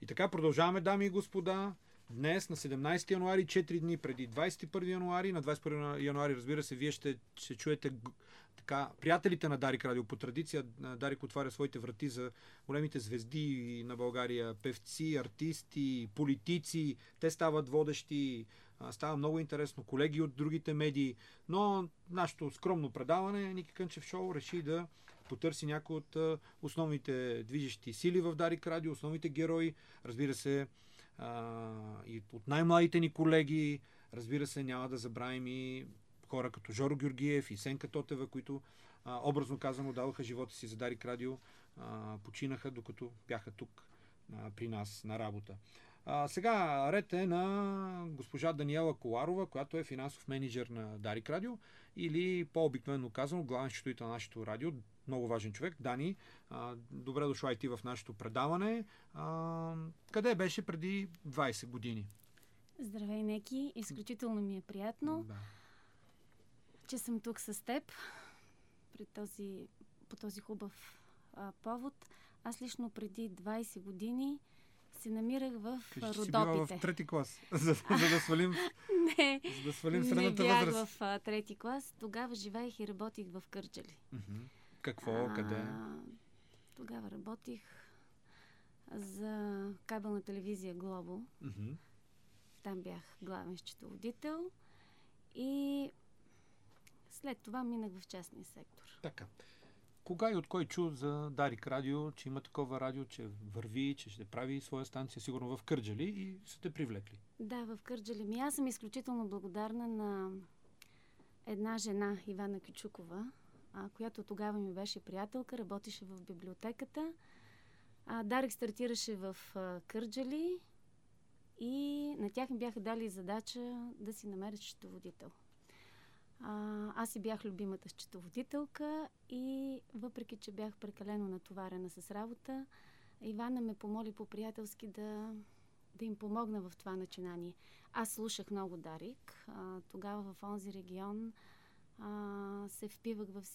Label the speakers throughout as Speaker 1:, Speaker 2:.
Speaker 1: И така продължаваме, дами и господа. Днес, на 17 януари, 4 дни преди 21 януари. На 21 януари, разбира се, вие ще чуете така, приятелите на Дарик Радио. По традиция Дарик отваря своите врати за големите звезди на България. Певци, артисти, политици. Те стават водещи. Става много интересно. Колеги от другите медии. Но нашето скромно предаване, Ники Кънчев Шоу, реши да потърси някои от основните движещи сили в Дарик Радио, основните герои. Разбира се, и от най-младите ни колеги, разбира се, няма да забравим и хора като Жоро Георгиев и Сенка Тотева, които образно казано даваха живота си за Дарик Радио, починаха докато бяха тук при нас на работа. Сега ред е на госпожа Даниела Коларова, която е финансов менеджер на Дарик Радио, или по-обикновено казано главен счетоводител на нашето радио. Много важен човек. Дани, добре дошла и ти в нашето предаване. Къде беше преди 20 години?
Speaker 2: Здравей, Неки. Изключително ми е приятно, че съм тук с теб по този хубав повод. Аз лично преди 20 години се намирах в Родопите.
Speaker 1: Си била в трети клас, за да свалим средната
Speaker 2: бях
Speaker 1: възраст.
Speaker 2: в трети клас. Тогава живеех и работих в Кърджали.
Speaker 1: Какво? Къде?
Speaker 2: Тогава работих за кабелна телевизия Глобо. Там бях главен счетоводител и след това минах в частния сектор.
Speaker 1: Така. Кога и от кой чу за Дарик Радио, че има такова радио, че върви, че ще прави своя станция, сигурно в Кърджали, и са те привлекли?
Speaker 2: Да, в Кърджали. Аз съм изключително благодарна на една жена, Ивана Кючукова, която тогава ми беше приятелка, работеше в библиотеката. Дарик стартираше в Кърджали и на тях ми бяха дали задача да си намерят счетоводител. Аз си бях любимата счетоводителка и въпреки, че бях прекалено натоварена с работа, Ивана ме помоли по-приятелски да им помогна в това начинание. Аз слушах много Дарик. Тогава в онзи регион се впивах във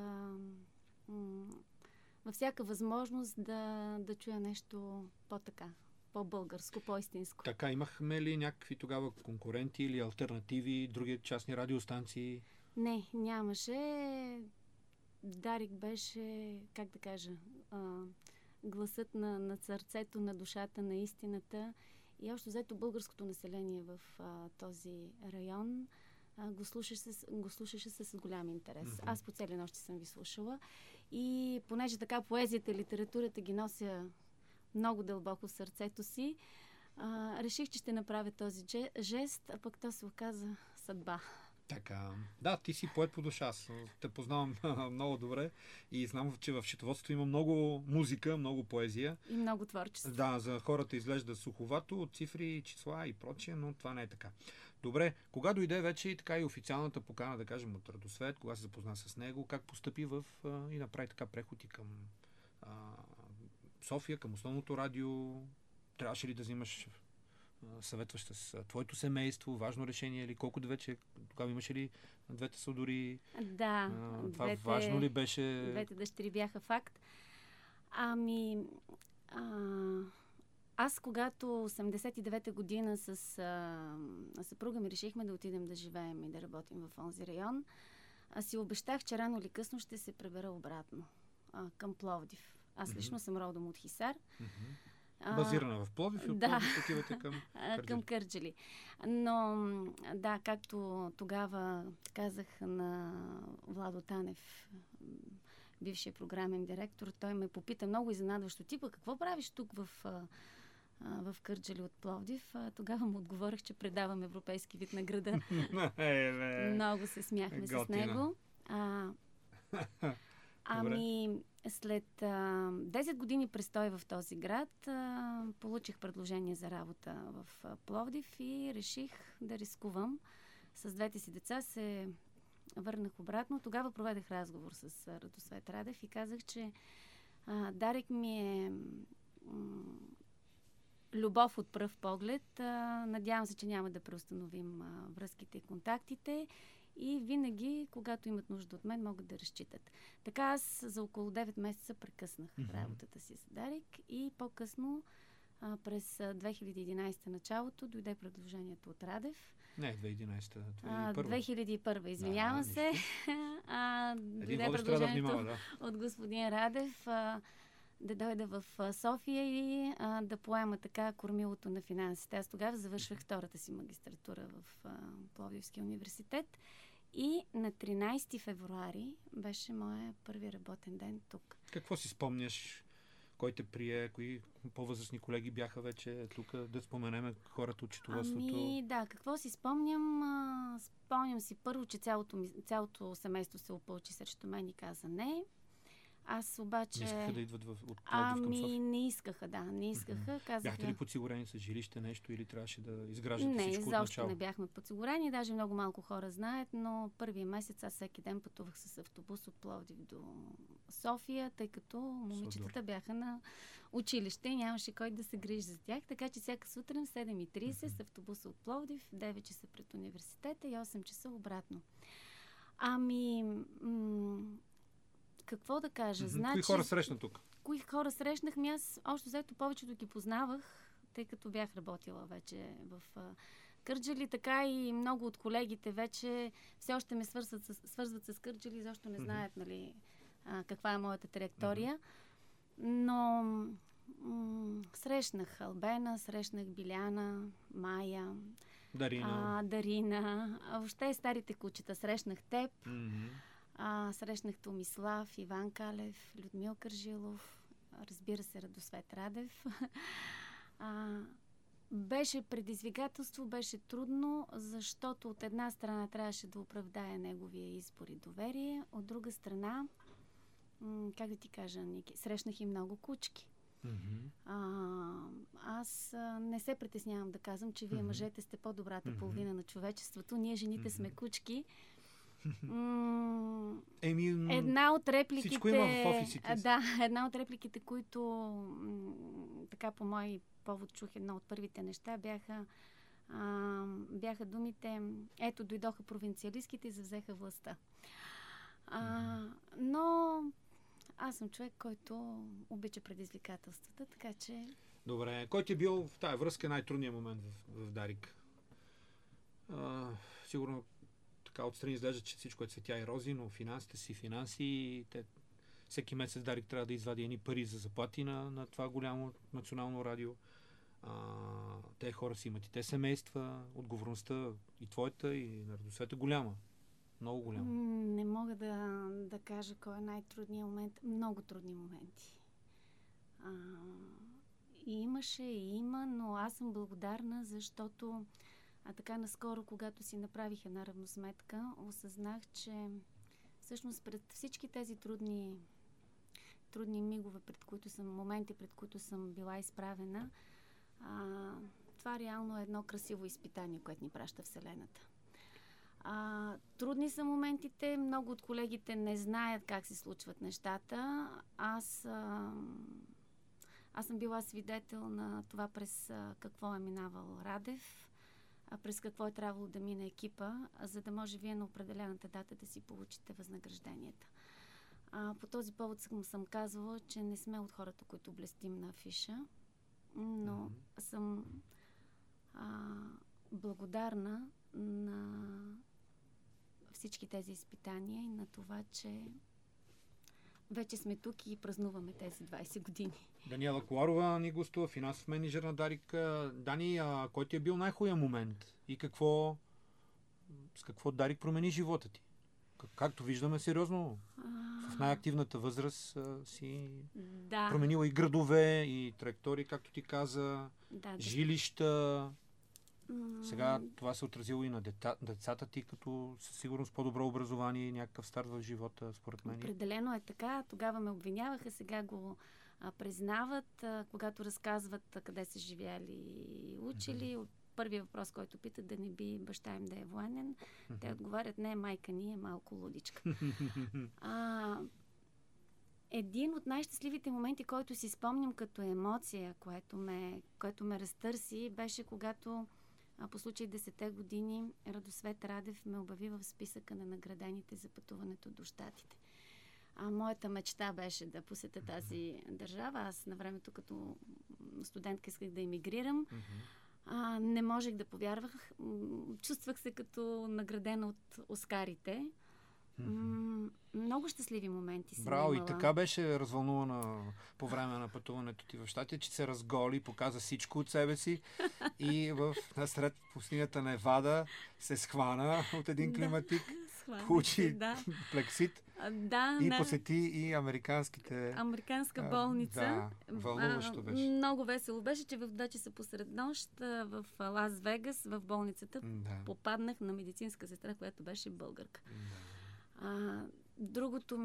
Speaker 2: всяка възможност да чуя нещо по-българско, по-истинско.
Speaker 1: Така, имахме ли някакви тогава конкуренти или алтернативи, други частни радиостанции?
Speaker 2: Не, нямаше. Дарик беше, как да кажа, гласът на сърцето, на душата, на истината. И общо взето българското население в този район го слушаше с голям интерес. Аз по цели нощи съм ви слушала. И понеже така поезията и литературата ги нося много дълбоко в сърцето си, реших, че ще направя този жест, а пък то се оказа съдба.
Speaker 1: Така. Да, ти си поет по душа. Аз те познавам много добре и знам, че в счетоводството има много музика, много поезия.
Speaker 2: И много творчество.
Speaker 1: Да, за хората изглежда суховато, от цифри, числа и прочие, но това не е така. Добре, кога дойде вече и така и официалната покана, да кажем, от Радосвет, кога се запозна с него, как постъпи и направи така преход и към София, към основното радио? Трябваше ли да взимаш съветваш с твоето семейство, важно решение или колко вече, тогава имаше ли двете са дори?
Speaker 2: Да.
Speaker 1: Това важно ли беше?
Speaker 2: Двете дъщери бяха факт. Аз когато 89-та година с съпруга ми решихме да отидем да живеем и да работим в онзи район, си обещах, че рано или късно ще се пребера обратно към Пловдив. Аз лично съм родом от Хисар.
Speaker 1: Базирана в Пловдив и от Пловдив отивате към Кърджали.
Speaker 2: Към Кърджали. Но, да, както тогава казах на Владо Танев, бившия програмен директор, той ме попита много изненадващо типа, какво правиш тук в Кърджали от Пловдив? Тогава му отговорих, че предавам европейски вид на града. Много се смяхме с него. След 10 години престой в този град получих предложение за работа в Пловдив и реших да рискувам. С двете си деца се върнах обратно. Тогава проведах разговор с Радосвет Радев и казах, че Дарик ми е любов от пръв поглед. Надявам се, че няма да преустановим връзките и контактите. И винаги, когато имат нужда от мен, могат да разчитат. Така аз за около 9 месеца прекъснах работата си с Дарик и по-късно През 2011 началото дойде предложението от Радев.
Speaker 1: Не, 2011, 2001.
Speaker 2: 2001, извинявам се. Дойде предложението от господин Радев да дойде в София и да поема така кормилото на финансите. Аз тогава завършвах втората си магистратура в Пловдивския университет и на 13 февруари беше моя първи работен ден тук.
Speaker 1: Какво си спомняш? Кой те прие? Кои по-възрастни колеги бяха вече тук? Да споменем хората от счетоводството.
Speaker 2: Да, какво си спомням? Спомням си първо, че цялото семейство се опълчи срещу мен и каза не. Аз обаче...
Speaker 1: Не искаха да идват от Пловдив към София?
Speaker 2: Не искаха, да. Не искаха. Казаха...
Speaker 1: Бяхте ли подсигурени с жилище нещо или трябваше да изграждате всичко от начало?
Speaker 2: Не, изобщо не бяхме подсигурени. Даже много малко хора знаят, но първия месец аз всеки ден пътувах с автобус от Пловдив до София, тъй като момичетата бяха на училище и нямаше кой да се грижи за тях. Така че всяка сутрин в 7:30 с автобуса от Пловдив, 9 часа пред университета и 8 часа обратно. Какво да кажа? Значи,
Speaker 1: кои хора срещна тук?
Speaker 2: Кои хора срещнахме? Аз още взето повечето ги познавах, тъй като бях работила вече в Кърджали, така и много от колегите вече все още ме свързват с Кърджали, защо не знаят, нали, каква е моята траектория. Но срещнах Албена, срещнах Биляна, Майя, Дарина, въобще старите кучета. Срещнах теб. Срещнах Томислав, Иван Калев, Людмил Кържилов, разбира се, Радосвет Радев. Беше предизвикателство, беше трудно, защото от една страна трябваше да оправдая неговия избор и доверие, от друга страна, как да ти кажа, Ники, срещнах и много кучки. Аз не се притеснявам да казвам, че вие мъжете сте по-добрата половина на човечеството, ние жените сме кучки. Една от репликите...
Speaker 1: Всичко има в офисите.
Speaker 2: Да, една от репликите, които така по мой повод чух, едно от първите неща, бяха думите: ето, дойдоха провинциалистките и завзеха властта. Но аз съм човек, който обича предизвикателствата, така че...
Speaker 1: Добре, кой ти е бил в тази връзка най-трудният момент в Дарик? Сигурно така отстрани изглежда, че всичко е цветя и рози, но финансите си финанси и всеки месец Дарик трябва да извади едни пари за заплати на това голямо национално радио. Те хора си имат и те семейства, отговорността и твоята, и на Радосвета голяма. Много голяма.
Speaker 2: Не мога да кажа кой е най-трудният момент. Много трудни моменти. И имаше, и има, но аз съм благодарна, защото така наскоро, когато си направих една равносметка, осъзнах, че всъщност пред всички тези трудни мигове, моменти, пред които съм била изправена, това реално е едно красиво изпитание, което ни праща Вселената. Трудни са моментите, много от колегите не знаят как се случват нещата. Аз съм била свидетел на това през какво е минавал Радев, през какво е трябвало да мине екипа, за да може вие на определената дата да си получите възнагражденията. По този повод съм казвала, че не сме от хората, които блестим на афиша, но съм благодарна на всички тези изпитания и на това, че вече сме тук и празнуваме тези 20 години.
Speaker 1: Даниела Коларова ни гостува, финансов менеджер на Дарик. Дани, кой ти е бил най-хубавия момент и с какво Дарик промени живота ти? Както виждаме, сериозно, в най-активната възраст си променила и градове, и траектории, както ти каза, жилища. Сега това се отразило и на децата ти, като със сигурност по-добро образование и някакъв старт в живота, според мен.
Speaker 2: Определено е така. Тогава ме обвиняваха, сега го признават, когато разказват къде са живяли и учили. Първият въпрос, който питат, да не би баща им да е военен, те отговарят: не, майка ни е малко лудичка. Един от най-щастливите моменти, който си спомням като емоция, което ме разтърси, беше когато по случай 10-те години Радосвет Радев ме обяви в списъка на наградените за пътуването до Щатите. Моята мечта беше да посетя тази държава. Аз на времето, като студентка исках да емигрирам. Не можех да повярвах. Чувствах се като наградена от Оскарите. Много щастливи моменти съм
Speaker 1: Браво,
Speaker 2: имала.
Speaker 1: и така беше развълнувана по време на пътуването ти в Щатите, че се разголи, показа всичко от себе си и насред пустинята Невада се схвана от един климатик, получи плексит и посети и
Speaker 2: американска болница.
Speaker 1: Да, вълнуващо беше.
Speaker 2: Много весело беше, че в 2 часа посред нощ в Лас Вегас, в болницата, попаднах на медицинска сестра, която беше българка. Другата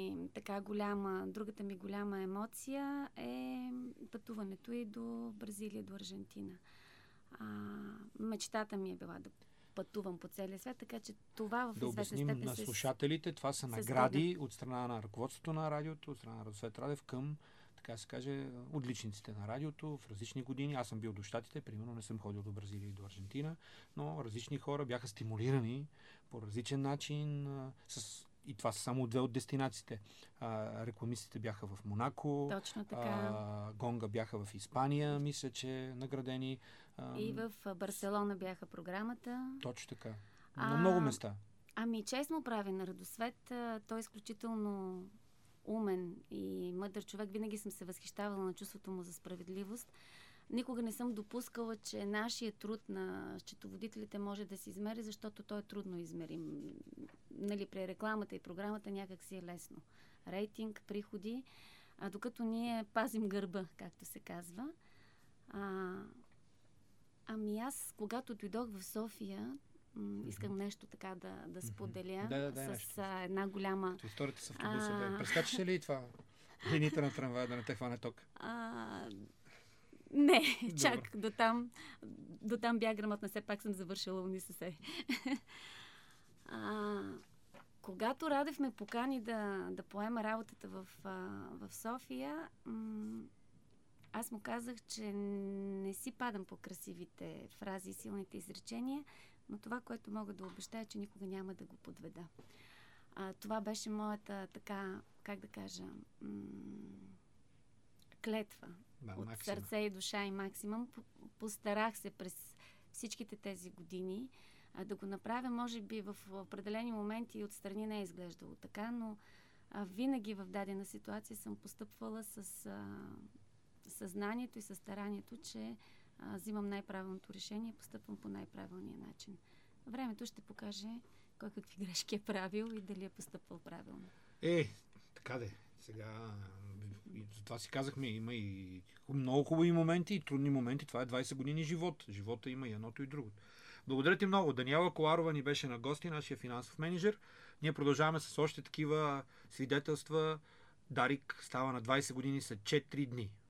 Speaker 2: ми голяма емоция е пътуването и до Бразилия, до Аржентина. Мечтата ми е била да пътувам по целия свят, така че това в известна степен...
Speaker 1: Да обясним на слушателите, това са награди от страна на ръководството на радиото, от страна на Радосвет Радев към, така се каже, отличниците на радиото в различни години. Аз съм бил до Щатите, примерно не съм ходил до Бразилия и до Аржентина, но различни хора бяха стимулирани по различен начин и това са само 2 от дестинациите. Рекламистите бяха в Монако.
Speaker 2: Точно така.
Speaker 1: Гонга бяха в Испания, мисля, че наградени.
Speaker 2: И в Барселона бяха програмата.
Speaker 1: Точно така. На много места.
Speaker 2: Честно прави на Радосвет. Той е изключително умен и мъдър човек. Винаги съм се възхищавала на чувството му за справедливост. Никога не съм допускала, че нашия труд на счетоводителите може да се измери, защото той е трудно измерим. При рекламата и програмата някак си е лесно. Рейтинг, приходи, докато ние пазим гърба, както се казва. Аз, когато дойдох в София, искам нещо така да споделя с една голяма...
Speaker 1: Историята с автобуса. Прескачаш ли това? Линиите на трамвая да не те хване ток?
Speaker 2: Не, чак до там бях грамотна, все пак съм завършила УНИСС. Когато Радев ме покани да поема работата в София, аз му казах, че не си падам по красивите фрази и силните изречения, но това, което мога да обещая, че никога няма да го подведа. Това беше моята така, как да кажа, клетва. От сърце и душа и максимум. Постарах се през всичките тези години да го направя. Може би в определени моменти отстрани не е изглеждало така, но винаги в дадена ситуация съм постъпвала с съзнанието и със старанието, че взимам най-правилното решение и постъпвам по най-правилния начин. Времето ще покаже кой какви грешки е правил и дали е постъпвал правилно.
Speaker 1: Така де. Сега, за това си казахме, има и много хубави моменти и трудни моменти. Това е 20 години живот. Живота има и едното и другото. Благодаря ти много. Даниела Коларова ни беше на гости, нашия финансов мениджър. Ние продължаваме с още такива свидетелства. Дарик става на 20 години след 4 дни.